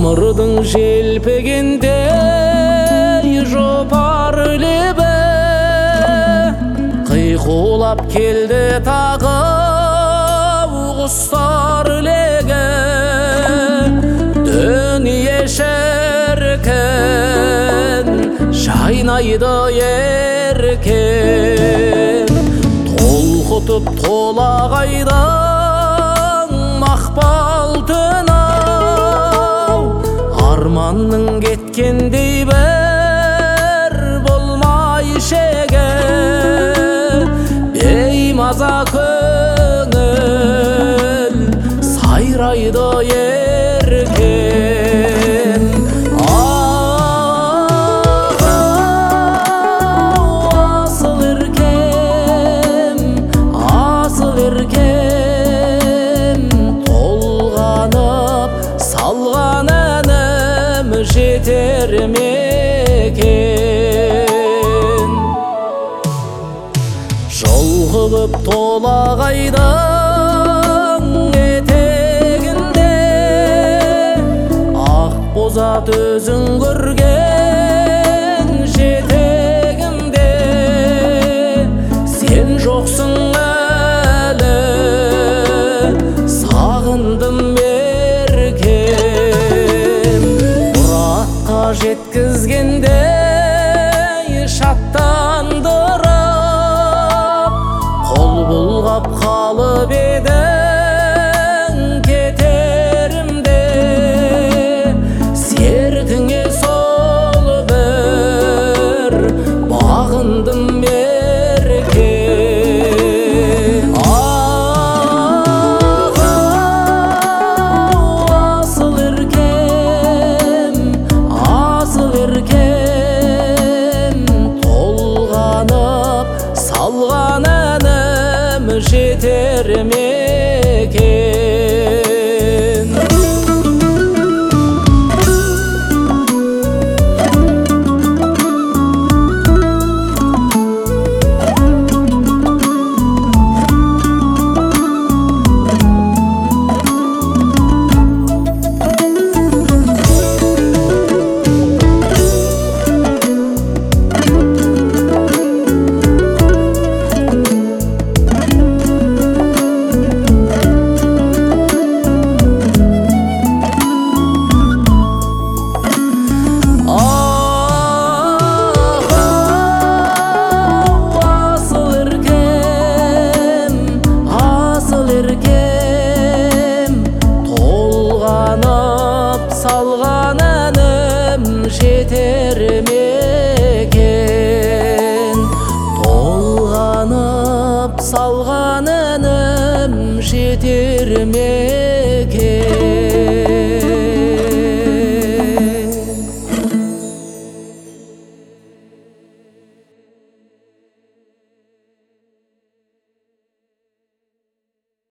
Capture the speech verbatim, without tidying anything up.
Қоңырдың желпігендей жопар лебі қиқулап келді тағы құстар легі. Дүние шіркін жайнайды еркін, толқытып толағайдан мақпал түн ау. Арманның кеткендей бір болмай шегі, беймаза көңіл сайрайды еркен. Асыл еркем, асыл еркем, толғанып салған әнім жетер мекен. Жол қылып толағайдың етегінде ақ бозат өзің көрген жетегімде. Сен жоқсың әлі, сағындым еркем. Мұратқа жеткізгендей шаттандырып, қол бұлғап қалып едің кетерімде. Сертіңе сол бір бағындым еркем. Асыл еркем, асыл еркем, толғанып салған әнім жетер мекен. Салған әнім жетер мекен. Толғанып салған әнім жетер мекен.